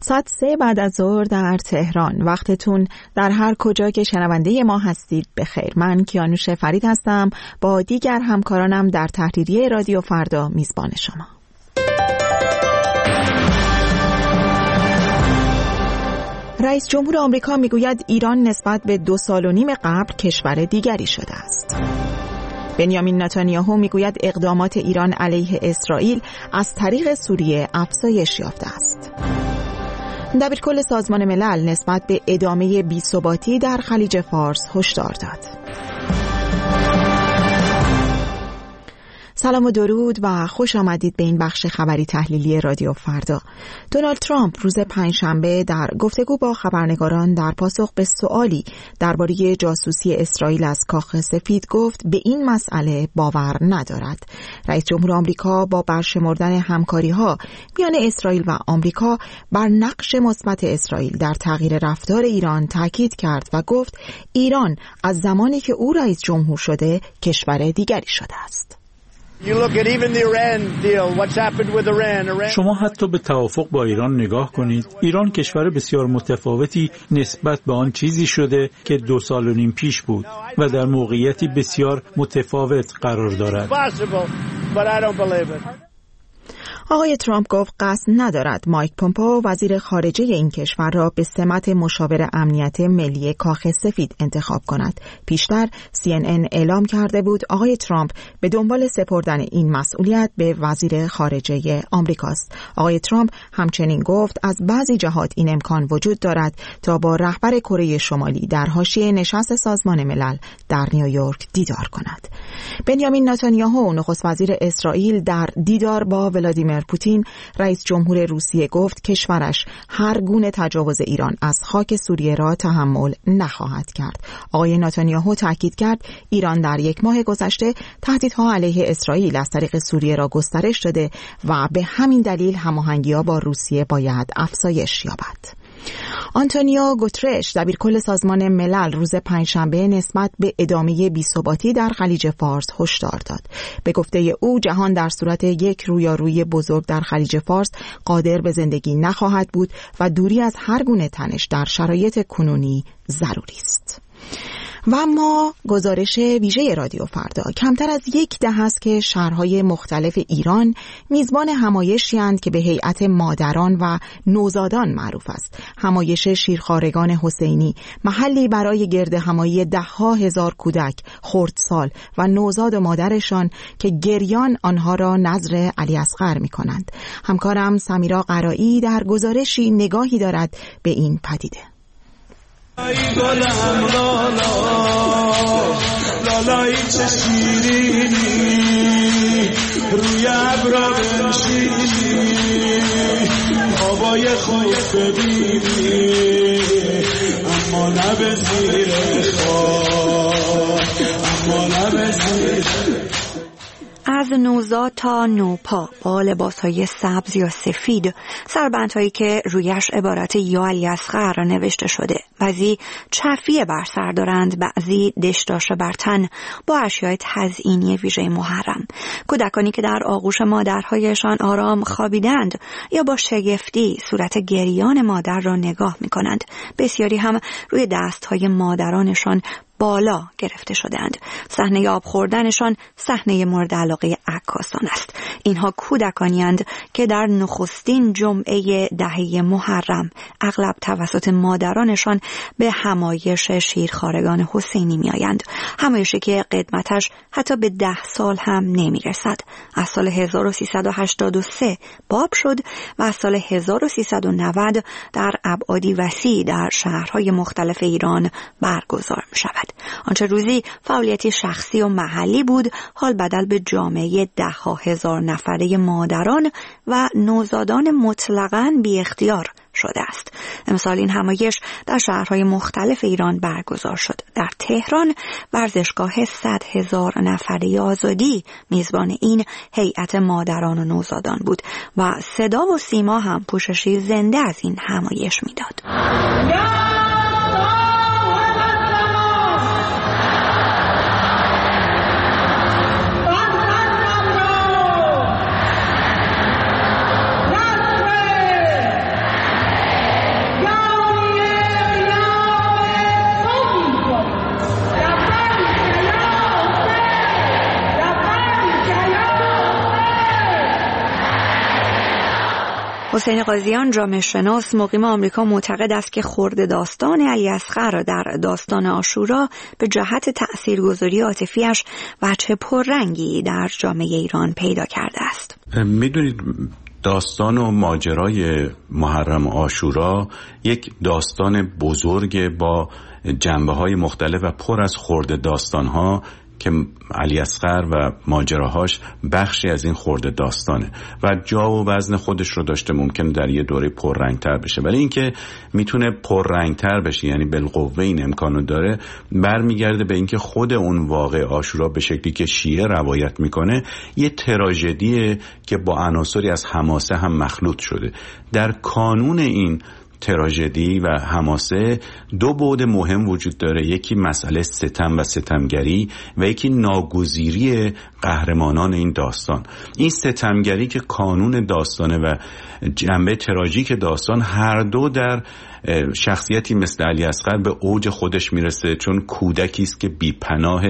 ساعت 3 بعد از ظهر در تهران. وقتتون در هر کجا که شنونده ما هستید بخیر. من کیانوش فرید هستم، با دیگر همکارانم در تحریریه رادیو فردا میزبان شما. رئیس جمهور آمریکا میگوید ایران نسبت به 2.5 سال قبل کشور دیگری شده است. بنیامین نتانیاهو میگوید اقدامات ایران علیه اسرائیل از طریق سوریه افزایش یافته است. دبیرکل سازمان ملل نسبت به ادامه بی‌ثباتی در خلیج فارس هشدار داد. سلام و درود و خوش آمدید به این بخش خبری تحلیلی رادیو فردا. دونالد ترامپ روز پنجشنبه در گفتگو با خبرنگاران در پاسخ به سوالی درباره جاسوسی اسرائیل از کاخ سفید گفت به این مسئله باور ندارد. رئیس جمهور آمریکا با برشمردن همکاری‌ها میان اسرائیل و آمریکا بر نقش مثبت اسرائیل در تغییر رفتار ایران تاکید کرد و گفت ایران از زمانی که او رئیس جمهور شده کشور دیگری شده است. شما حتی به توافق با ایران نگاه کنید. ایران کشور بسیار متفاوتی نسبت به آن چیزی شده که 2.5 سال پیش بود و در موقعیتی بسیار متفاوت قرار دارد. آقای ترامپ گفت قصد ندارد مایک پومپئو وزیر خارجه این کشور را به سمت مشاور امنیت ملی کاخ سفید انتخاب کند. پیشتر CNN اعلام کرده بود آقای ترامپ به دنبال سپردن این مسئولیت به وزیر خارجه آمریکاست. آقای ترامپ همچنین گفت از بعضی جهات این امکان وجود دارد تا با رهبر کره شمالی در حاشیه نشست سازمان ملل در نیویورک دیدار کند. بنیامین نتانیاهو نخست وزیر اسرائیل در دیدار با ولادیمیر پوتین رئیس جمهور روسیه گفت کشورش هر گونه تجاوز ایران از خاک سوریه را تحمل نخواهد کرد. آقای نتانیاهو تاکید کرد ایران در 1 ماه گذشته تهدیدها علیه اسرائیل از طریق سوریه را گسترش داده و به همین دلیل هماهنگی‌ها با روسیه باید افزایش یابد. آنتونیو گوترش دبیرکل سازمان ملل روز پنجشنبه نسبت به ادامه بی‌ثباتی در خلیج فارس هشدار داد. به گفته او جهان در صورت یک رویارویی بزرگ در خلیج فارس قادر به زندگی نخواهد بود و دوری از هر گونه تنش در شرایط کنونی ضروری است. و اما گزارش ویژه رادیو فردا. کمتر از 1 دهه است که شهرهای مختلف ایران میزبان همایشی اند که به هیئت مادران و نوزادان معروف است. همایش شیرخوارگان حسینی، محلی برای گرد همایی 10,000 کودک خردسال و نوزاد و مادرشان که گریان آنها را نذر علی اصغر می کنند. همکارم سمیرا قرایی در گزارشی نگاهی دارد به این پدیده. ای گلم لالایی چه شیرینی روی ابرا بنشینی هوای خوب ببینی اما نه به زیر خاک اما نه به زیر. از نوزاد تا نوپا با لباس‌های سبز یا سفید، سربندهایی که رویش عبارت یا علی اصغر نوشته شده، بعضی چفیه بر سر دارند، بعضی دشداشه بر تن با اشیاء تزئینی ویژه محرم. کودکانی که در آغوش مادرهایشان آرام خوابیدند یا با شگفتی صورت گریان مادر را نگاه می‌کنند. بسیاری هم روی دست‌های مادرانشان بالا گرفته شدند. صحنه آب خوردنشان صحنه مورد علاقه عکاسان است. اینها کودکانی اند که در نخستین جمعه دهه محرم اغلب توسط مادرانشان به همایش شیرخوارگان حسینی می آیند. همایشی که قدمتش حتی به 10 سال هم نمی رسد. از سال 1383 باب شد و از سال 1390 در ابعادی وسیع در شهرهای مختلف ایران برگزار می شود. آنچه روزی فعالیتی شخصی و محلی بود، حال بدل به جامعه 10,000 نفره مادران و نوزادان مطلقاً بی اختیار شده است. امسال این همایش در شهرهای مختلف ایران برگزار شد. در تهران ورزشگاه 100,000 نفره آزادی میزبان این هیئت مادران و نوزادان بود و صدا و سیما هم پوششی زنده از این همایش میداد. حسین قاضیان جامعه شناس مقیم آمریکا معتقد است که خرد داستان علی اصغر در داستان عاشورا به جهت تأثیرگذاری عاطفی‌اش وجه پررنگی در جامعه ایران پیدا کرده است. میدونید داستان و ماجرای محرم عاشورا یک داستان بزرگ با جنبه‌های مختلف و پر از خرد داستان‌ها که علی اصغر و ماجراهاش بخشی از این خرده داستانه و جا و وزن خودش رو داشته، ممکنه در یه دوره پررنگتر بشه، ولی اینکه میتونه پررنگتر بشه یعنی بالقوه این امکانو داره برمیگرده به اینکه خود اون واقع عاشورا به شکلی که شیعه روایت میکنه یه تراژدیه که با عناصری از حماسه هم مخلوط شده. در کانون این تراژدی و حماسه دو بعد مهم وجود داره، یکی مسئله ستم و ستمگری و یکی ناگزیری قهرمانان این داستان. این ستمگری که کانون داستانه و جنبه تراژیک داستان هر دو در شخصیتی مثل علی اصغر به اوج خودش میرسه، چون کودکی است که بی‌پناه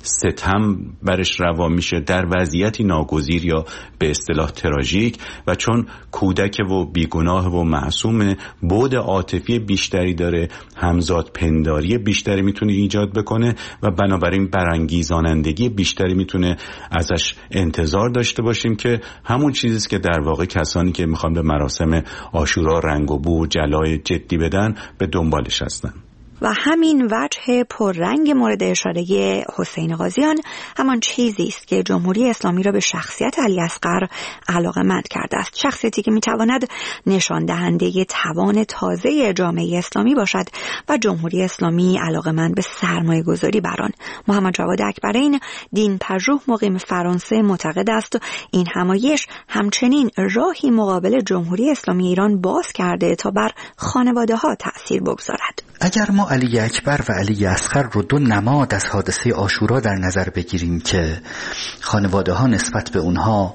ستم برش روا میشه در وضعیتی ناگزیر یا به اصطلاح تراژیک، و چون کودک و بیگناه و معصوم بعد عاطفی بیشتری داره، همزاد پنداری بیشتری میتونه ایجاد بکنه و بنابراین برانگیزانندگی بیشتری میتونه ازش انتظار داشته باشیم که همون چیزیست که در واقع کسانی که میخوان به مراسم عاشورا رنگ و بو و جلای جدی بدن به دنبالش هستن. و همین وجه پررنگ مورد اشاره حسین قاضیان همان چیزی است که جمهوری اسلامی را به شخصیت علی اصغر علاقه‌مند کرده است. شخصیتی که میتواند نشان دهنده توان تازه جامعه اسلامی باشد و جمهوری اسلامی علاقه‌مند به سرمایه‌گذاری بر آن. محمد جواد اکبرین دین پژوه مقیم فرانسه معتقد است این همایش همچنین راهی مقابل جمهوری اسلامی ایران باز کرده تا بر خانواده‌ها تأثیر بگذارد. اگر ما علی اکبر و علی اصغر رو دو نماد از حادثه عاشورا در نظر بگیریم که خانواده ها نسبت به اونها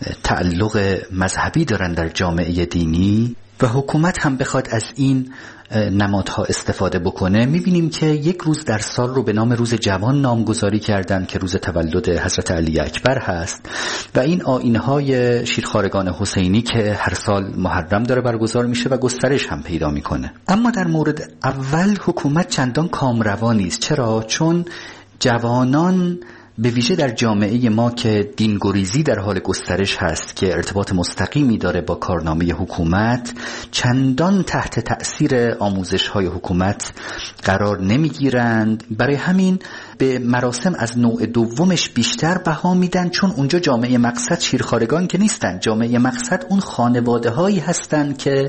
تعلق مذهبی دارن در جامعه دینی و حکومت هم بخواد از این نمادها استفاده بکنه، میبینیم که یک روز در سال رو به نام روز جوان نامگذاری کردن که روز تولد حضرت علی اکبر هست و این آیین‌های شیرخوارگان حسینی که هر سال محرم داره برگزار میشه و گسترش هم پیدا میکنه. اما در مورد اول حکومت چندان کامروا نیست. چرا؟ چون جوانان به ویژه در جامعه ما که دینگریزی در حال گسترش هست که ارتباط مستقیمی داره با کارنامه حکومت، چندان تحت تأثیر آموزش‌های حکومت قرار نمیگیرند. برای همین به مراسم از نوع دومش بیشتر بها میدن، چون اونجا جامعه مقصد شیرخوارگان که نیستن، جامعه مقصد اون خانواده هایی هستن که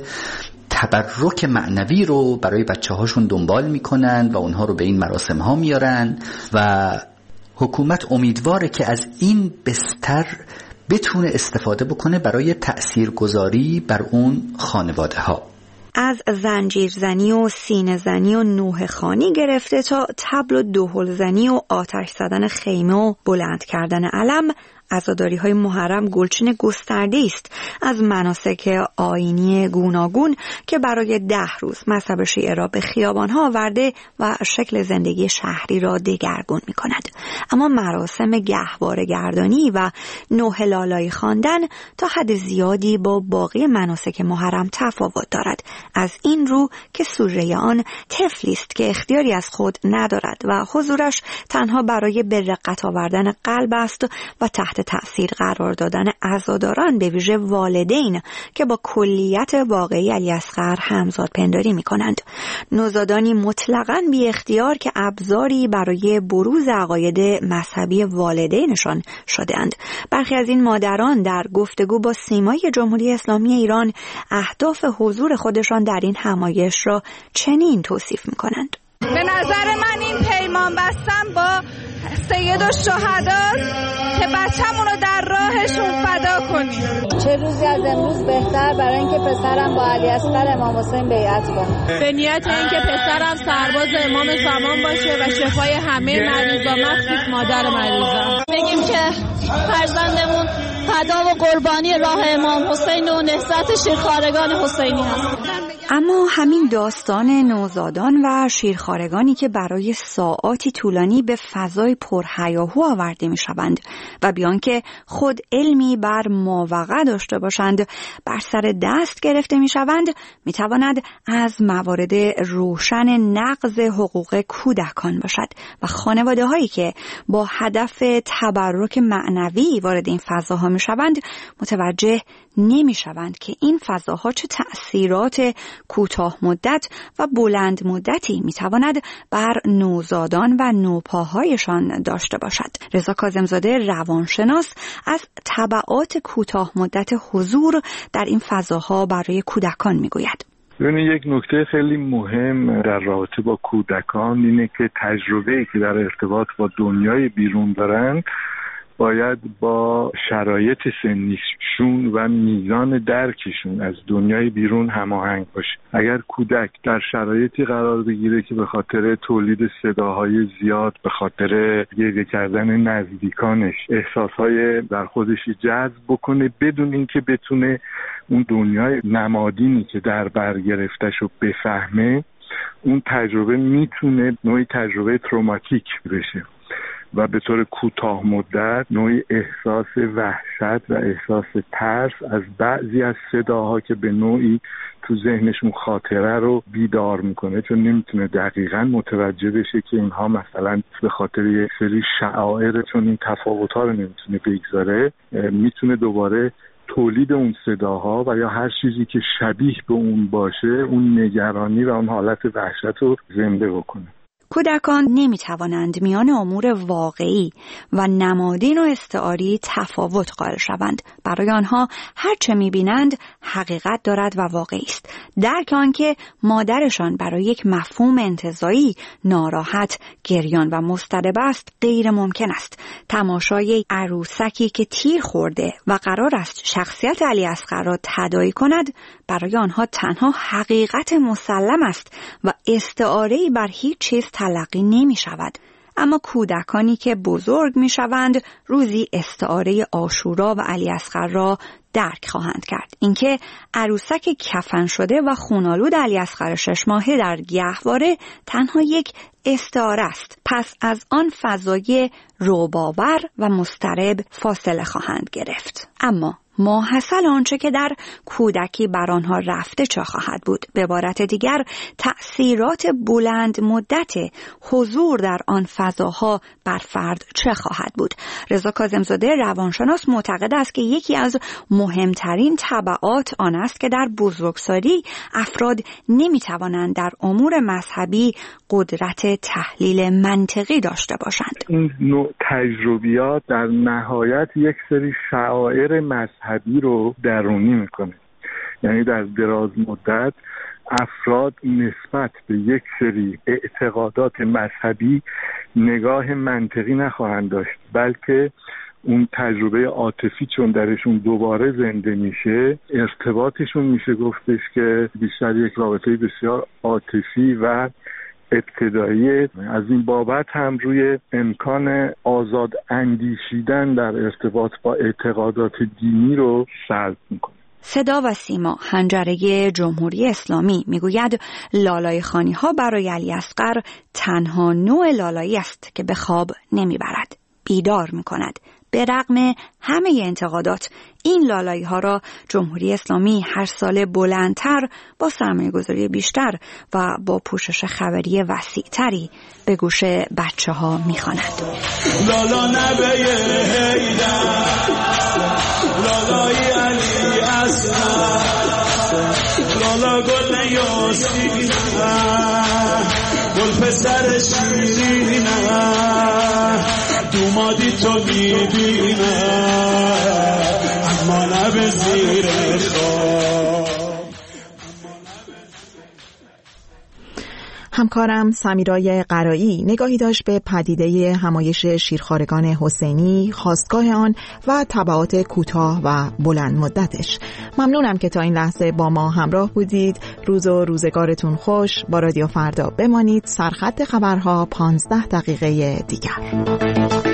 تبرک معنوی رو برای بچه هاشون دنبال میکنن و اونها رو به این مراسم ها میارن و حکومت امیدواره که از این بستر بتونه استفاده بکنه برای تأثیرگذاری بر اون خانواده ها. از زنجیرزنی و سینه زنی و نوح خوانی گرفته تا طبل و دهل زنی و آتش زدن خیمه و بلند کردن علم، عزاداری‌های محرم گلچین گسترده است از مناسک آیینی گوناگون که برای 10 روز مذهب شیعه را به خیابان‌ها آورده و شکل زندگی شهری را دگرگون می‌کند. اما مراسم گهواره گردانی و نوح لالایی خواندن تا حد زیادی با باقی مناسک محرم تفاوت دارد، از این رو که سوژه آن طفلی است که اختیاری از خود ندارد و حضورش تنها برای به رقت آوردن قلب است و تحت تأثیر قرار دادن عزاداران به ویژه والدین که با کلیت واقعی علی اصغر همزاد پنداری می کنند. نوزادانی مطلقاً بی اختیار که ابزاری برای بروز عقاید مذهبی والدینشان شده‌اند. برخی از این مادران در گفتگو با سیمای جمهوری اسلامی ایران اهداف حضور خودشان در این همایش را چنین توصیف می کنند. به نظر من این پیمان بستن با سید الشهداست که بچه‌مون رو در راهشون فدا کنیم. چه روزی از امروز بهتر برای اینکه پسرم با علی اصغر امام حسین بیعت کنه. به نیت اینکه پسرم سرباز امام زمان باشه و شفای همه مریضا، مخصوص مادر مریضا. بگیم که فرزندمون فدا و قربانی راه امام حسین و نهضت شیرخوارگان حسینی هست. اما همین داستان نوزادان و شیرخوارگانی که برای ساعاتی طولانی به فضای پرهیاهو آورده می شوند و بیان که خود علمی بر ماوقع داشته باشند بر سر دست گرفته می شوند، می تواند از موارد روشن نقض حقوق کودکان باشد و خانواده هایی که با هدف تبرک معنوی وارد این فضاها می شوند متوجه نمی شوند که این فضاها چه تأثیرات کوتاه مدت و بلند مدتی می تواند بر نوزادان و نوپاهایشان داشته باشد. رضا کاظم‌زاده روانشناس از تبعات کوتاه مدت حضور در این فضاها برای کودکان می گوید. ببینید، یک نکته خیلی مهم در رابطه با کودکان اینه که تجربه‌ای که در ارتباط با دنیای بیرون دارند باید با شرایط سنیشون و میزان درکشون از دنیای بیرون هماهنگ باشه. اگر کودک در شرایطی قرار بگیره که به خاطر تولید صداهای زیاد، به خاطر گریه کردن نزدیکانش احساسهای در خودش جذب بکنه بدون اینکه بتونه اون دنیای نمادینی که در بر گرفته‌شو بفهمه، اون تجربه میتونه نوعی تجربه تروماتیک بشه و به طور کوتاه مدت نوعی احساس وحشت و احساس ترس از بعضی از صداها که به نوعی تو ذهنشون خاطره رو بیدار میکنه، چون نمیتونه دقیقاً متوجه بشه که اینها مثلا به خاطر یک سری شعائر، چون این تفاوت‌ها رو نمیتونه بگذاره، میتونه دوباره تولید اون صداها و یا هر چیزی که شبیه به اون باشه اون نگرانی و اون حالت وحشت رو زنده بکنه. کودکان نمی توانند میان امور واقعی و نمادین و استعاری تفاوت قائل شوند. برای آنها هر چه می بینند حقیقت دارد و واقعی است. درک آنکه مادرشان برای یک مفهوم انتزاعی ناراحت، گریان و مضطرب است غیر ممکن است. تماشای عروسکی که تیر خورده و قرار است شخصیت علی اصغر را تداعی کند برای آنها تنها حقیقت مسلم است و استعاره‌ای بر هیچ چیز تلقی نمی شود. اما کودکانی که بزرگ می شوند روزی استعاره عاشورا و علی اصغر را درک خواهند کرد. اینکه عروسک کفن شده و خونالود علی اصغر 6 ماهه در گهواره تنها یک استعاره است. پس از آن فضای رعب‌آور و مضطرب فاصله خواهند گرفت. اما ماحصل آنچه که در کودکی بر آنها رفته چه خواهد بود؟ به عبارت دیگر تأثیرات بلند مدت حضور در آن فضاها بر فرد چه خواهد بود؟ رضا کاظم‌زاده روانشناس معتقد است که یکی از مهمترین تبعات آن است که در بزرگسالی افراد نمیتوانند در امور مذهبی قدرت تحلیل منطقی داشته باشند. این نوع تجربیات در نهایت یک سری شعائر مذهبی رو درونی میکنه. یعنی در دراز مدت افراد نسبت به یک سری اعتقادات مذهبی نگاه منطقی نخواهند داشت، بلکه اون تجربه عاطفی چون درشون دوباره زنده میشه، ارتباطشون میشه گفتش که بیشتر یک رابطه بسیار عاطفی و ابتدایی. از این بابت هم روی امکان آزاد اندیشیدن در ارتباط با اعتقادات دینی رو سلب میکنه. صدا و سیما حنجره جمهوری اسلامی میگوید لالای خانی ها برای علی اصغر تنها نوع لالایی است که به خواب نمیبرد، بیدار میکند. به رغم همه انتقادات این لالایی ها را جمهوری اسلامی هر سال بلندتر با سرمایه‌گذاری بیشتر و با پوشش خبری وسیع‌تری به گوش بچه ها میخواند. لالا نبه هیدر، لالای علی اصغر، لالا گل یاسین، گل پسر شیرینه، دومادی تو میبینه اما لب زیر خواب. همکارم سمیرای قرایی نگاهی داشت به پدیده همایش شیرخوارگان حسینی، خاستگاه آن و تبعات کوتاه و بلند مدتش. ممنونم که تا این لحظه با ما همراه بودید. روز و روزگارتون خوش. با رادیو فردا بمانید. سرخط خبرها 15 دقیقه دیگر.